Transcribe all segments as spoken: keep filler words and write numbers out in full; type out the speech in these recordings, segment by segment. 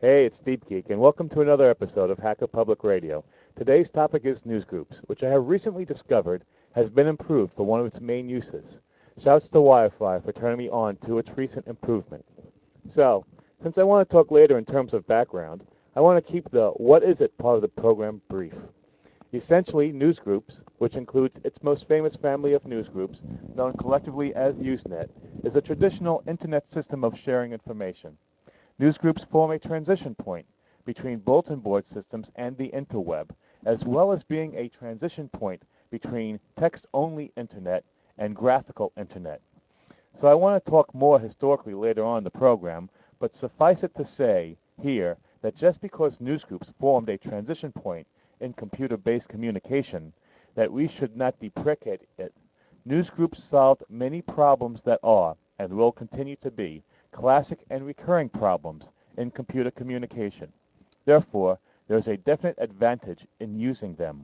Hey, it's Steve Geek, and welcome to another episode of Hacker Public Radio. Today's topic is newsgroups, which I have recently discovered has been improved for one of its main uses. Shouts to Wirefly for turning me on to its recent improvement. So, since I want to talk later in terms of background, I want to keep the what is it part of the program brief. Essentially, newsgroups, which includes its most famous family of newsgroups, known collectively as Usenet, is a traditional internet system of sharing information. Newsgroups form a transition point between bulletin board systems and the interweb, as well as being a transition point between text-only internet and graphical internet. So I want to talk more historically later on in the program, but suffice it to say here that just because newsgroups formed a transition point in computer-based communication, that we should not deprecate it. Newsgroups solved many problems that are, and will continue to be, classic and recurring problems in computer communication. Therefore, there is a definite advantage in using them.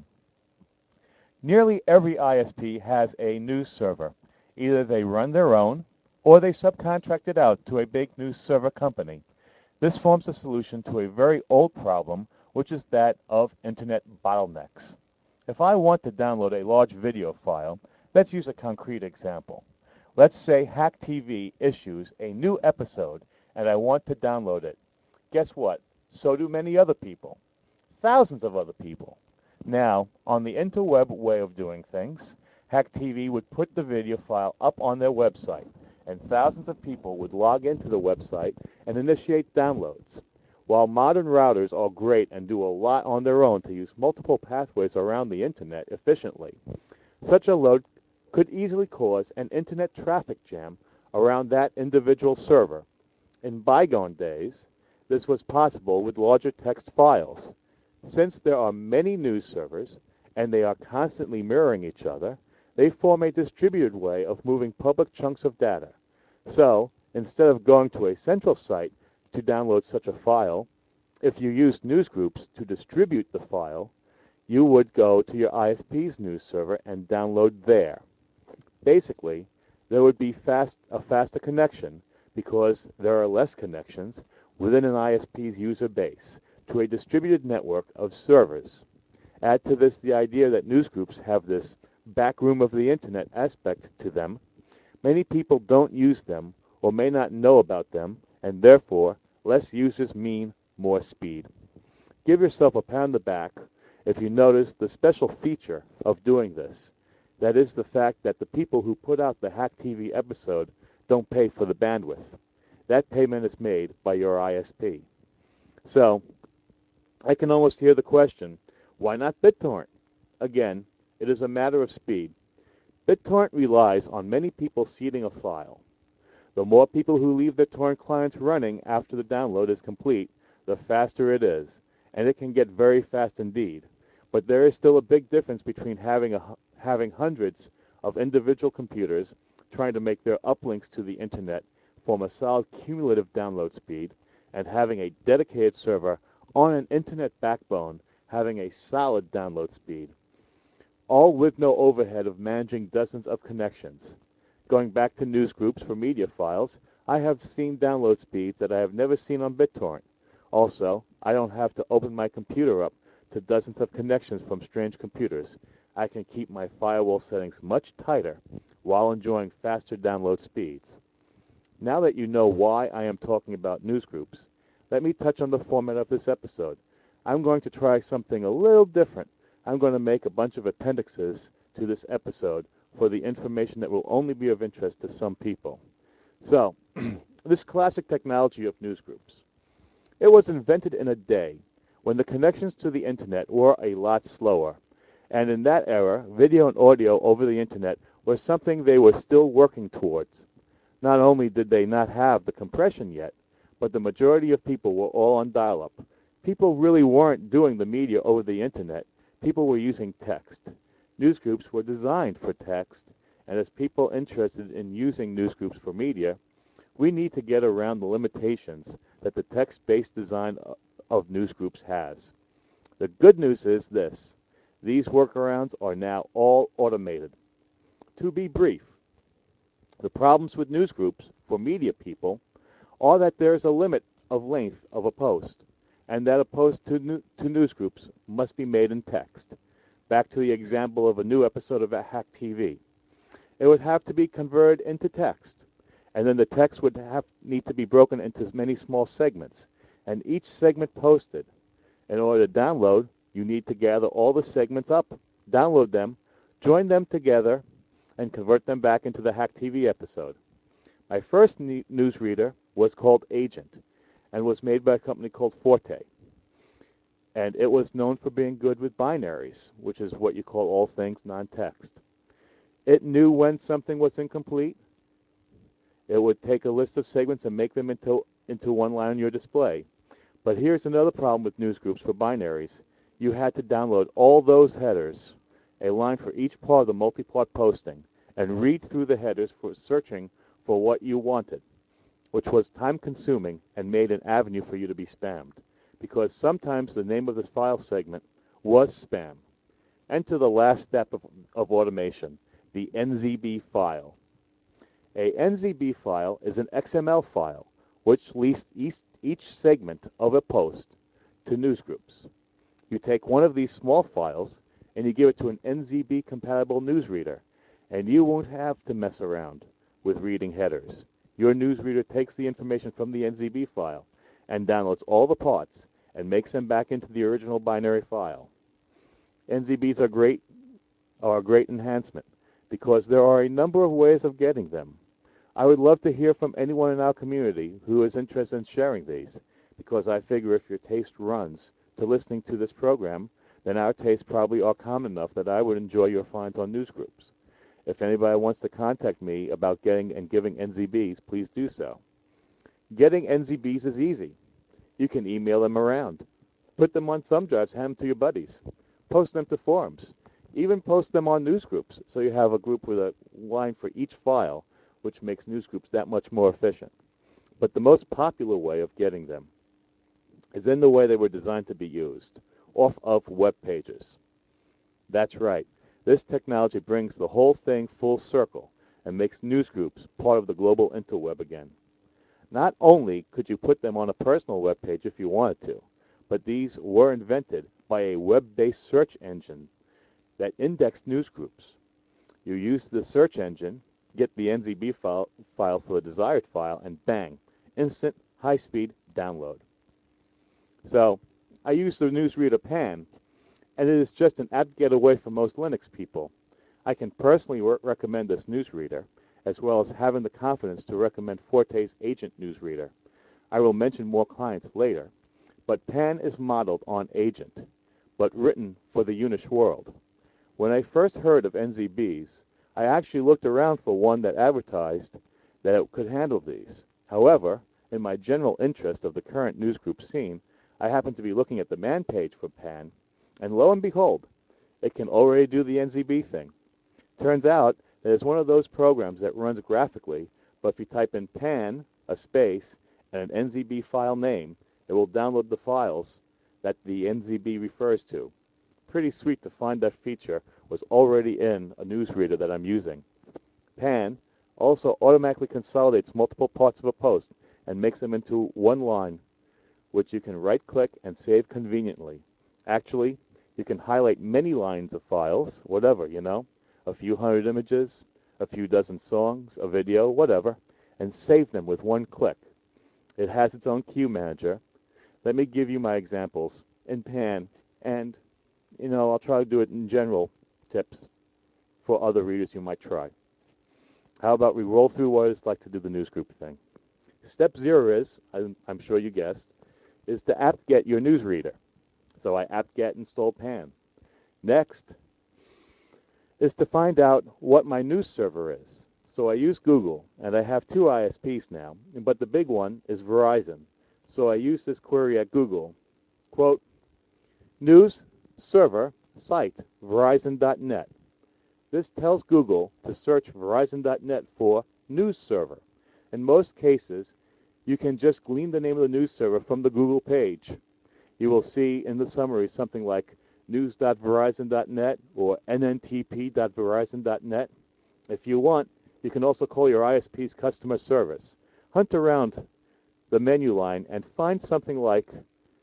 Nearly every I S P has a news server. Either they run their own, or they subcontract it out to a big news server company. This forms a solution to a very old problem, which is that of internet bottlenecks. If I want to download a large video file, let's use a concrete example. Let's say Hack T V issues a new episode and I want to download it. Guess what? So do many other people. Thousands of other people. Now, on the interweb way of doing things, Hack T V would put the video file up on their website, and thousands of people would log into the website and initiate downloads. While modern routers are great and do a lot on their own to use multiple pathways around the internet efficiently, such a load could easily cause an internet traffic jam around that individual server. In bygone days, this was possible with larger text files. Since there are many news servers, and they are constantly mirroring each other, they form a distributed way of moving public chunks of data. So, instead of going to a central site to download such a file, if you used newsgroups to distribute the file, you would go to your I S P's news server and download there. Basically, there would be fast, a faster connection because there are less connections within an I S P's user base to a distributed network of servers. Add to this the idea that newsgroups have this back room of the internet aspect to them. Many people don't use them or may not know about them, and therefore, less users mean more speed. Give yourself a pat on the back if you notice the special feature of doing this. That is the fact that the people who put out the Hack T V episode don't pay for the bandwidth. That payment is made by your I S P. So, I can almost hear the question, why not BitTorrent? Again, it is a matter of speed. BitTorrent relies on many people seeding a file. The more people who leave their torrent clients running after the download is complete, the faster it is, and it can get very fast indeed. But there is still a big difference between having a having hundreds of individual computers trying to make their uplinks to the internet form a solid cumulative download speed, and having a dedicated server on an internet backbone having a solid download speed, all with no overhead of managing dozens of connections. Going back to newsgroups for media files, I have seen download speeds that I have never seen on BitTorrent. Also, I don't have to open my computer up to dozens of connections from strange computers. I can keep my firewall settings much tighter while enjoying faster download speeds. Now that you know why I am talking about newsgroups, let me touch on the format of this episode. I'm going to try something a little different. I'm going to make a bunch of appendixes to this episode for the information that will only be of interest to some people. So, this classic technology of newsgroups. It was invented in a day when the connections to the internet were a lot slower. And in that era, video and audio over the internet was something they were still working towards. Not only did they not have the compression yet, but the majority of people were all on dial-up. People really weren't doing the media over the internet. People were using text. Newsgroups were designed for text, and as people interested in using newsgroups for media, we need to get around the limitations that the text-based design of newsgroups has. The good news is this. These workarounds are now all automated. To be brief, the problems with newsgroups for media people are that there is a limit of length of a post. and that a post to, new, to news groups must be made in text. Back to the example of a new episode of Hack T V. It would have to be converted into text, and then the text would have need to be broken into many small segments, and each segment posted. In order to download, you need to gather all the segments up, download them, join them together, and convert them back into the Hack T V episode. My first ne- newsreader was called Agent and was made by a company called Forte. And it was known for being good with binaries, which is what you call all things non-text. It knew when something was incomplete. It would take a list of segments and make them into, into one line on your display. But here's another problem with newsgroups for binaries. You had to download all those headers, a line for each part of the multi-part posting, and read through the headers for searching for what you wanted, which was time-consuming and made an avenue for you to be spammed, because sometimes the name of this file segment was spam. Enter the last step of, of automation, the N Z B file. A N Z B file is an X M L file, which lists each, each segment of a post to newsgroups. You take one of these small files and you give it to an N Z B-compatible newsreader, and you won't have to mess around with reading headers. Your newsreader takes the information from the N Z B file and downloads all the parts and makes them back into the original binary file. N Z Bs are great, are a great enhancement because there are a number of ways of getting them. I would love to hear from anyone in our community who is interested in sharing these, because I figure if your taste runs to listening to this program, then our tastes probably are common enough that I would enjoy your finds on newsgroups. If anybody wants to contact me about getting and giving N Z Bs, please do so. Getting N Z Bs is easy. You can email them around. Put them on thumb drives, hand them to your buddies. Post them to forums. Even post them on newsgroups, so you have a group with a line for each file, which makes newsgroups that much more efficient. But the most popular way of getting them is in the way they were designed to be used, off of web pages. That's right. This technology brings the whole thing full circle and makes newsgroups part of the global interweb again. Not only could you put them on a personal web page if you wanted to, but these were invented by a web-based search engine that indexed newsgroups. You use the search engine, get the N Z B file, file for the desired file, and bang, instant, high-speed download. So, I use the newsreader Pan, and it is just an apt getaway for most Linux people. I can personally re- recommend this newsreader, as well as having the confidence to recommend Forte's Agent newsreader. I will mention more clients later, but Pan is modeled on Agent, but written for the Unish world. When I first heard of N Z Bs, I actually looked around for one that advertised that it could handle these. However, in my general interest of the current newsgroup scene, I happened to be looking at the man page for Pan, and lo and behold, it can already do the N Z B thing. Turns out that it's one of those programs that runs graphically, but if you type in Pan, a space, and an N Z B file name, it will download the files that the N Z B refers to. Pretty sweet to find that feature was already in a newsreader that I'm using. Pan also automatically consolidates multiple parts of a post and makes them into one line, which you can right-click and save conveniently. Actually, you can highlight many lines of files, whatever, you know, a few hundred images, a few dozen songs, a video, whatever, and save them with one click. It has its own queue manager. Let me give you my examples in Pan, and, you know, I'll try to do it in general tips for other readers you might try. How about we roll through what it's like to do the newsgroup thing? Step zero is, I'm, I'm sure you guessed, is to apt-get your newsreader. So I apt-get install Pan. Next is to find out what my news server is. So I use Google, and I have two I S Ps now, but the big one is Verizon. So I use this query at Google. Quote, news server site verizon dot net. This tells Google to search verizon dot net for news server. In most cases, you can just glean the name of the news server from the Google page. You will see in the summary something like news dot verizon dot net or N N T P dot verizon dot net. If you want, you can also call your I S P's customer service. Hunt around the menu line and find something like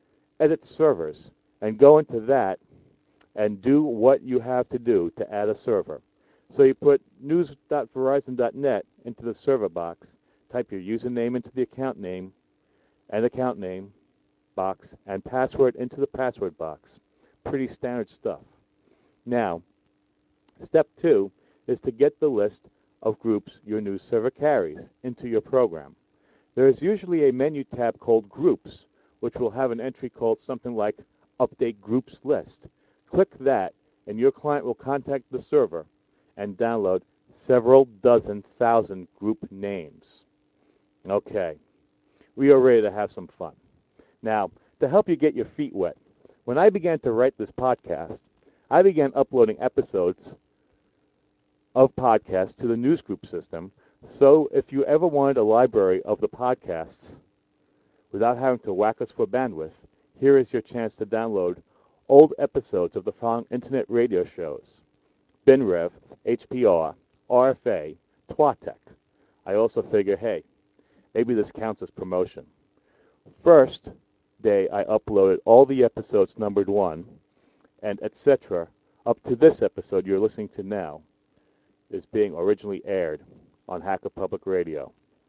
edit servers and go into that and do what you have to do to add a server. So you put news dot verizon dot net into the server box, type your username into the account name and account name box, and password into the password box. Pretty standard stuff. Now, step two is to get the list of groups your news server carries into your program. There is usually a menu tab called Groups, which will have an entry called something like Update Groups List. Click that, and your client will contact the server and download several dozen thousand group names. Okay, we are ready to have some fun. Now, to help you get your feet wet, when I began to write this podcast, I began uploading episodes of podcasts to the Newsgroup system. So if you ever wanted a library of the podcasts without having to whack us for bandwidth, here is your chance to download old episodes of the following internet radio shows: BinRev, H P R, R F A, Twatech. I also figure, hey, maybe this counts as promotion. First day, I uploaded all the episodes numbered one, and et cetera, up to this episode you're listening to now is being originally aired on Hacker Public Radio.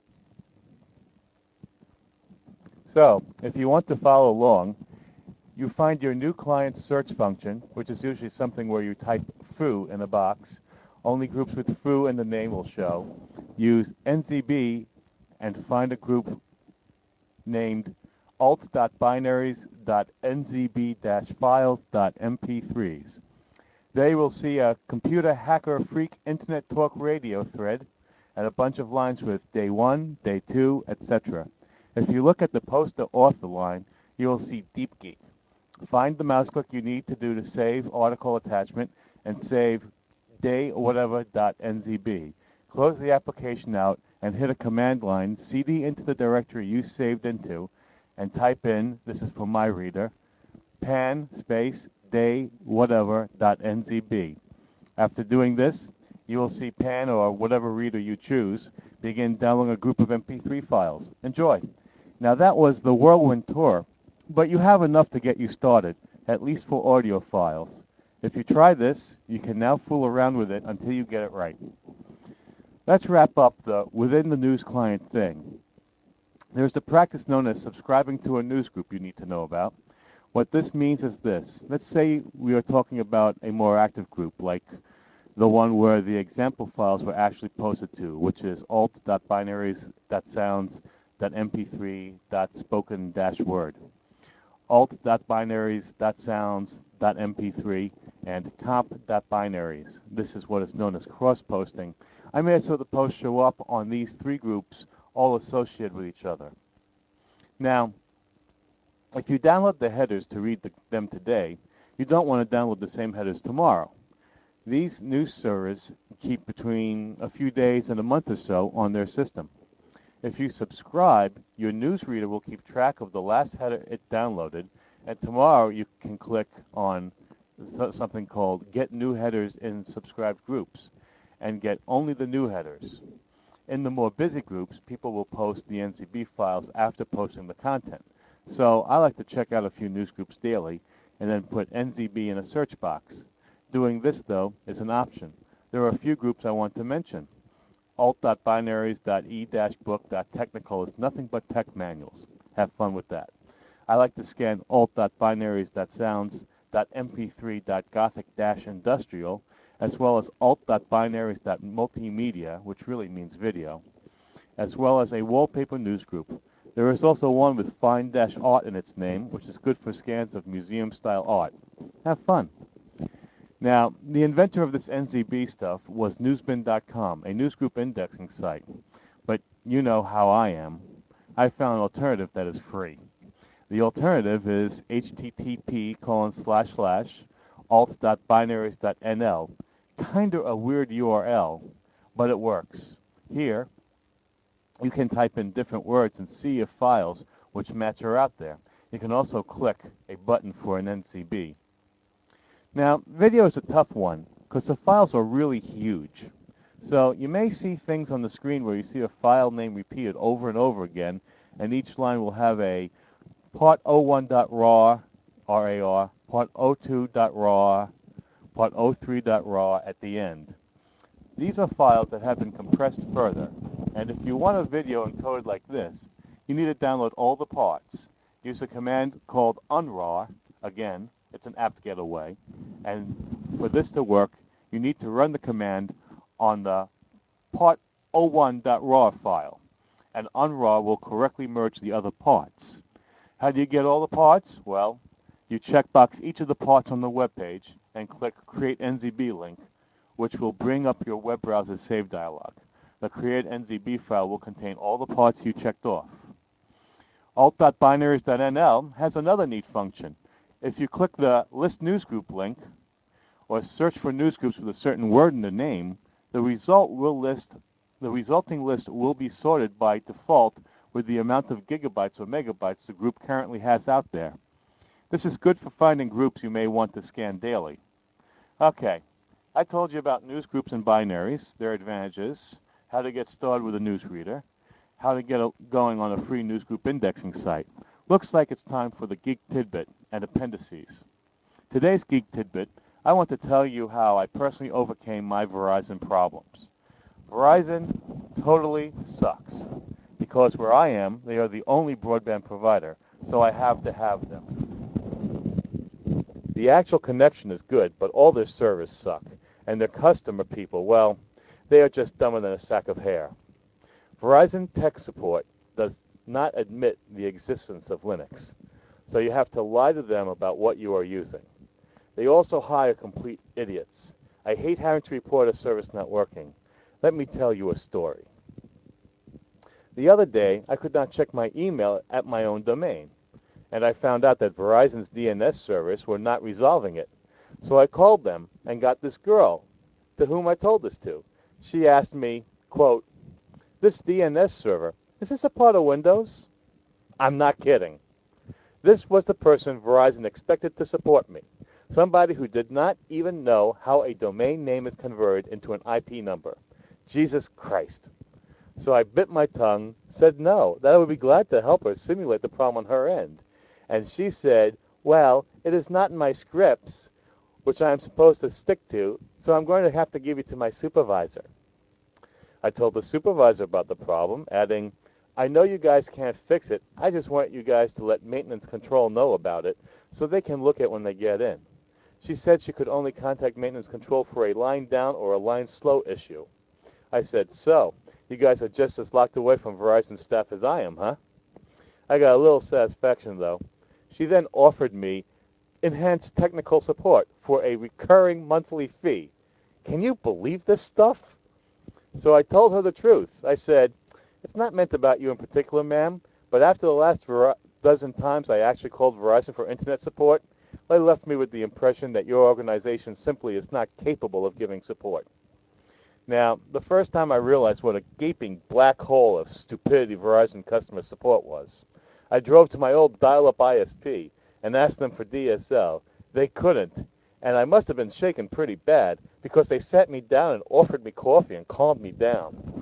So, if you want to follow along, you find your new client search function, which is usually something where you type foo in a box. Only groups with foo in the name will show. Use N Z B and find a group named alt dot binaries dot N Z B dash files dot M P threes. There you will see a computer hacker freak internet talk radio thread and a bunch of lines with day one, day two, et cetera. If you look at the poster author line, you will see DeepGeek. Find the mouse click you need to do to save article attachment and save day whatever dot N Z B. Close the application out and hit a command line, C D into the directory you saved into, and type in, this is for my reader, pan space day whatever dot N Z B. After doing this, you will see pan or whatever reader you choose begin downloading a group of M P three files. Enjoy. Now that was the whirlwind tour, but you have enough to get you started, at least for audio files. If you try this, you can now fool around with it until you get it right. Let's wrap up the within the news client thing. There's a practice known as subscribing to a news group you need to know about. What this means is this. Let's say we are talking about a more active group, like the one where the example files were actually posted to, which is alt dot binaries dot sounds dot M P three dot spoken dash word. alt dot binaries dot sounds dot M P three and comp dot binaries. This is what is known as cross-posting. I made it so the posts show up on these three groups, all associated with each other. Now, if you download the headers to read the, them today, you don't want to download the same headers tomorrow. These news servers keep between a few days and a month or so on their system. If you subscribe, your newsreader will keep track of the last header it downloaded, and tomorrow you can click on something called Get New Headers in Subscribed Groups and get only the new headers. In the more busy groups, people will post the N Z B files after posting the content. So I like to check out a few news groups daily and then put N Z B in a search box. Doing this, though, is an option. There are a few groups I want to mention. alt dot binaries dot e dash book dot technical is nothing but tech manuals. Have fun with that. I like to scan alt dot binaries dot sounds dot M P three dot gothic dash industrial, as well as alt dot binaries dot multimedia, which really means video, as well as a wallpaper news group. There is also one with fine-art in its name, which is good for scans of museum-style art. Have fun. Now, the inventor of this N Z B stuff was newsbin dot com, a newsgroup indexing site. But you know how I am. I found an alternative that is free. The alternative is http colon slash slash alt dot binaries dot N L. Kinda a weird U R L, but it works. Here, you can type in different words and see if files which match are out there. You can also click a button for an N Z B. Now, video is a tough one because the files are really huge. So you may see things on the screen where you see a file name repeated over and over again, and each line will have a part oh one dot rar, R A R, part oh two dot rar, part oh three dot rar at the end. These are files that have been compressed further, and if you want a video encoded like this, you need to download all the parts. Use a command called unrar. Again, it's an apt getaway, and for this to work, you need to run the command on the part oh one dot rar file, and unrar will correctly merge the other parts. How do you get all the parts? Well, you checkbox each of the parts on the web page and click Create N Z B link, which will bring up your web browser's save dialog. The Create N Z B file will contain all the parts you checked off. alt dot binaries dot N L has another neat function. If you click the List Newsgroup link, or search for newsgroups with a certain word in the name, the result will list, the resulting list will be sorted by default with the amount of gigabytes or megabytes the group currently has out there. This is good for finding groups you may want to scan daily. Okay, I told you about newsgroups and binaries, their advantages, how to get started with a newsreader, how to get a, going on a free newsgroup indexing site. Looks like it's time for the Geek Tidbit and appendices. Today's Geek Tidbit, I want to tell you how I personally overcame my Verizon problems. Verizon totally sucks, because where I am, they are the only broadband provider, so I have to have them. The actual connection is good, but all their service suck, and their customer people, well, they are just dumber than a sack of hair. Verizon tech support does not admit the existence of Linux, so you have to lie to them about what you are using. They also hire complete idiots. I hate having to report a service not working. Let me tell you a story. The other day, I could not check my email at my own domain, and I found out that Verizon's D N S servers were not resolving it. So I called them and got this girl, to whom I told this to. She asked me, quote, "This D N S server, is this a part of Windows?" I'm not kidding. This was the person Verizon expected to support me. Somebody who did not even know how a domain name is converted into an I P number. Jesus Christ. So I bit my tongue, said no, that I would be glad to help her simulate the problem on her end. And she said, well, it is not in my scripts, which I am supposed to stick to, so I'm going to have to give you to my supervisor. I told the supervisor about the problem, adding, I know you guys can't fix it, I just want you guys to let maintenance control know about it, so they can look at it when they get in. She said she could only contact maintenance control for a line down or a line slow issue. I said, so, you guys are just as locked away from Verizon staff as I am, huh? I got a little satisfaction, though. She then offered me enhanced technical support for a recurring monthly fee. Can you believe this stuff? So I told her the truth. I said, it's not meant about you in particular, ma'am, but after the last ver- dozen times I actually called Verizon for internet support, they left me with the impression that your organization simply is not capable of giving support. Now, the first time I realized what a gaping black hole of stupidity Verizon customer support was, I drove to my old dial-up I S P and asked them for D S L. They couldn't, and I must have been shaken pretty bad because they sat me down and offered me coffee and calmed me down.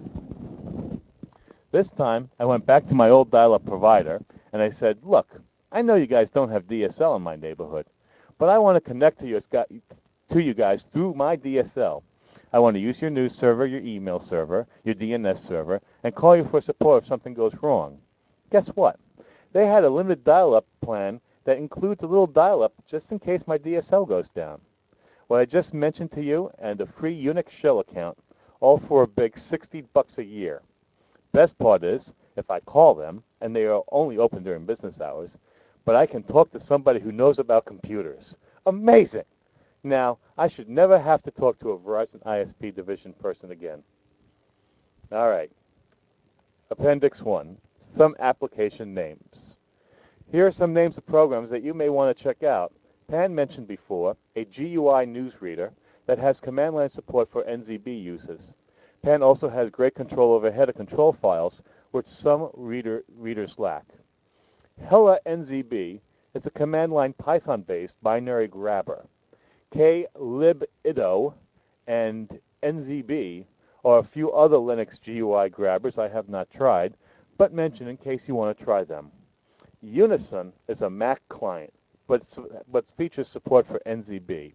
This time, I went back to my old dial-up provider, and I said, look, I know you guys don't have D S L in my neighborhood, but I want to connect to you, to you guys through my D S L. I want to use your news server, your email server, your D N S server, and call you for support if something goes wrong. Guess what? They had a limited dial-up plan that includes a little dial-up just in case my D S L goes down. What I just mentioned to you and a free Unix shell account, all for a big sixty bucks a year. Best part is, if I call them, and they are only open during business hours, but I can talk to somebody who knows about computers. Amazing! Now, I should never have to talk to a Verizon I S P division person again. All right. Appendix one, some application names. Here are some names of programs that you may want to check out. Pan mentioned before a G U I newsreader that has command line support for N Z B uses. Pan also has great control over header control files, which some reader, readers lack. Hella N Z B is a command line Python-based binary grabber. klibido and N Z B are a few other Linux G U I grabbers I have not tried, but mention in case you want to try them. Unison is a Mac client, but, but features support for N Z B.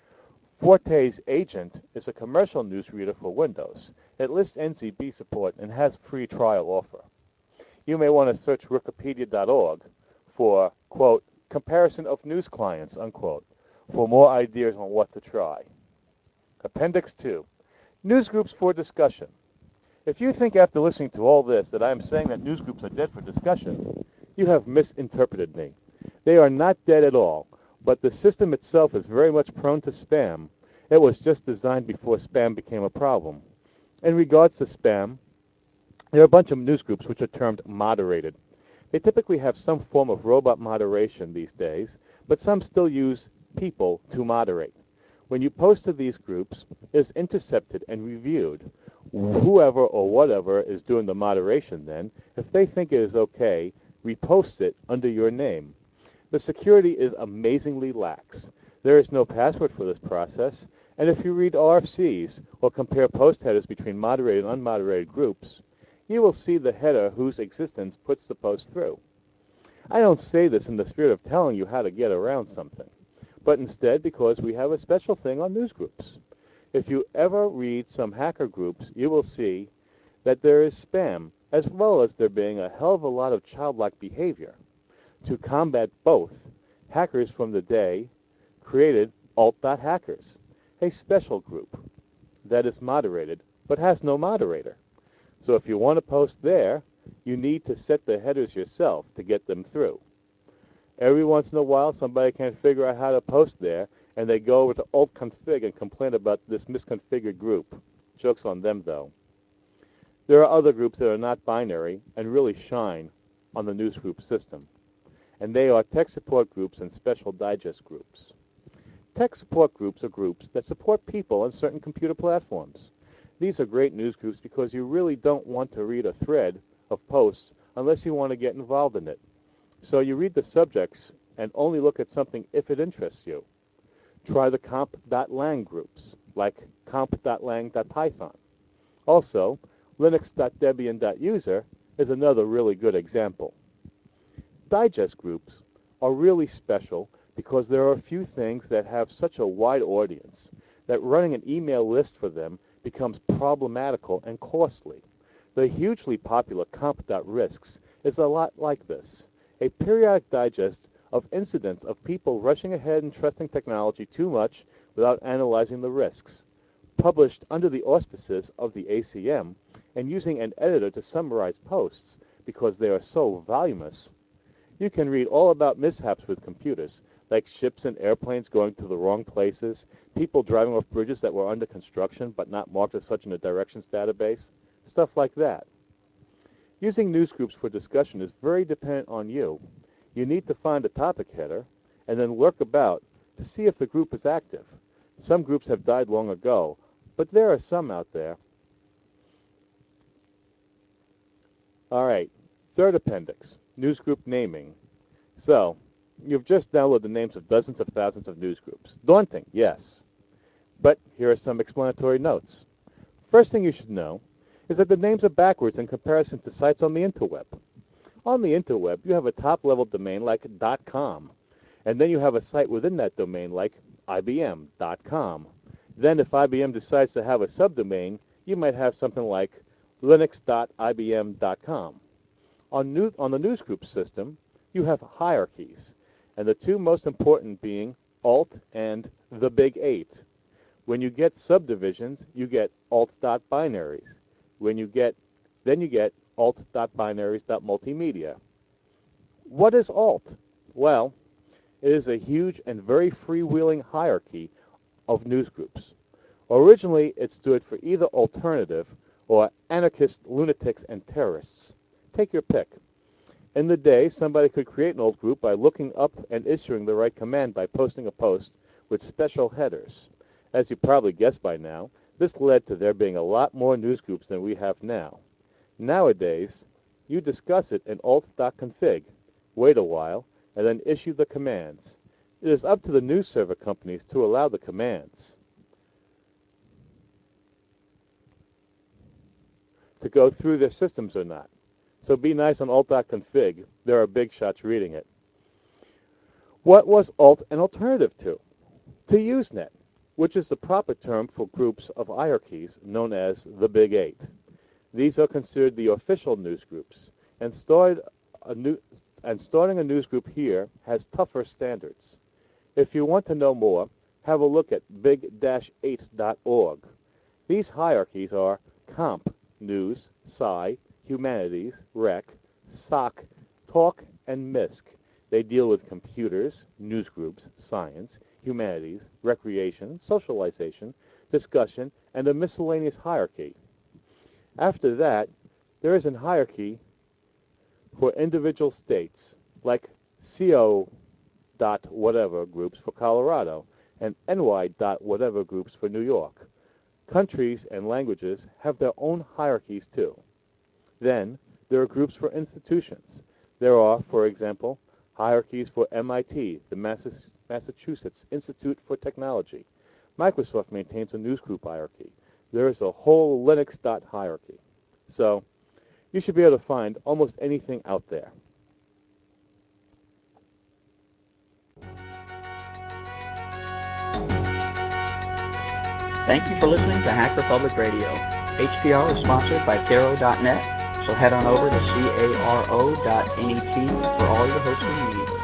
Forte's Agent is a commercial newsreader for Windows. It lists N Z B support and has a free trial offer. You may want to search Wikipedia dot org for, quote, comparison of news clients, unquote, for more ideas on what to try. Appendix two, Newsgroups for Discussion. If you think after listening to all this that I am saying that newsgroups are dead for discussion, you have misinterpreted me. They are not dead at all, but the system itself is very much prone to spam. It was just designed before spam became a problem. In regards to spam, there are a bunch of newsgroups which are termed moderated. They typically have some form of robot moderation these days, but some still use people to moderate. When you post to these groups, it is intercepted and reviewed. Whoever or whatever is doing the moderation then, if they think it is okay, reposts it under your name. The security is amazingly lax. There is no password for this process, and if you read R F Cs or compare post headers between moderated and unmoderated groups, you will see the header whose existence puts the post through. I don't say this in the spirit of telling you how to get around something, but instead because we have a special thing on newsgroups. If you ever read some hacker groups, you will see that there is spam, as well as there being a hell of a lot of childlike behavior. To combat both, hackers from the day created alt dot hackers, a special group that is moderated but has no moderator. So if you want to post there, you need to set the headers yourself to get them through. Every once in a while, somebody can't figure out how to post there, and they go over to alt config and complain about this misconfigured group. Joke's on them, though. There are other groups that are not binary and really shine on the newsgroup system, and they are tech support groups and special digest groups. Tech support groups are groups that support people on certain computer platforms. These are great news groups because you really don't want to read a thread of posts unless you want to get involved in it. So you read the subjects and only look at something if it interests you. Try the comp dot lang groups, like comp dot lang dot python. Also, linux dot debian dot user is another really good example. Digest groups are really special because there are a few things that have such a wide audience that running an email list for them becomes problematical and costly. The hugely popular comp dot risks is a lot like this, a periodic digest of incidents of people rushing ahead and trusting technology too much without analyzing the risks, published under the auspices of the A C M and using an editor to summarize posts because they are so voluminous. You can read all about mishaps with computers, like ships and airplanes going to the wrong places, people driving off bridges that were under construction but not marked as such in the directions database, stuff like that. Using newsgroups for discussion is very dependent on you. You need to find a topic header and then lurk about to see if the group is active. Some groups have died long ago, but there are some out there. All right, third appendix, newsgroup naming. So, you've just downloaded the names of dozens of thousands of newsgroups. Daunting, yes. But here are some explanatory notes. First thing you should know is that the names are backwards in comparison to sites on the interweb. On the interweb, you have a top-level domain like .com, and then you have a site within that domain like I B M dot com. Then if I B M decides to have a subdomain, you might have something like linux dot I B M dot com. On, new, on the newsgroup system, you have hierarchies, and the two most important being alt and the big eight. When you get subdivisions, you get alt.binaries. When you get, then you get alt.binaries.multimedia. What is alt? Well, it is a huge and very freewheeling hierarchy of newsgroups. Originally, it stood for either alternative or anarchist, lunatics, and terrorists. Take your pick. In the day, somebody could create an alt group by looking up and issuing the right command by posting a post with special headers. As you probably guessed by now, this led to there being a lot more newsgroups than we have now. Nowadays, you discuss it in alt.config, wait a while, and then issue the commands. It is up to the news server companies to allow the commands to go through their systems or not. so be nice on alt.config. There are big shots reading it. What was alt an alternative to? To Usenet, which is the proper term for groups of hierarchies known as the Big Eight. These are considered the official newsgroups, and, started a new, and starting a newsgroup here has tougher standards. If you want to know more, have a look at big eight dot org. These hierarchies are Comp, News, Sci, Humanities, Rec, Soc, Talk, and Misc. They deal with computers, newsgroups, science, humanities, recreation, socialization, discussion, and a miscellaneous hierarchy. After that, there is a hierarchy for individual states, like C O dot whatever groups for Colorado, and N Y dot whatever groups for New York. Countries and languages have their own hierarchies too. Then, there are groups for institutions. There are, for example, hierarchies for M I T, the Mass- Massachusetts Institute for Technology. Microsoft maintains a newsgroup hierarchy. There is a whole Linux dot hierarchy. So, you should be able to find almost anything out there. Thank you for listening to Hacker Public Radio. H P R is sponsored by Caro dot net, so head on over to caro dot net for all your hosting needs.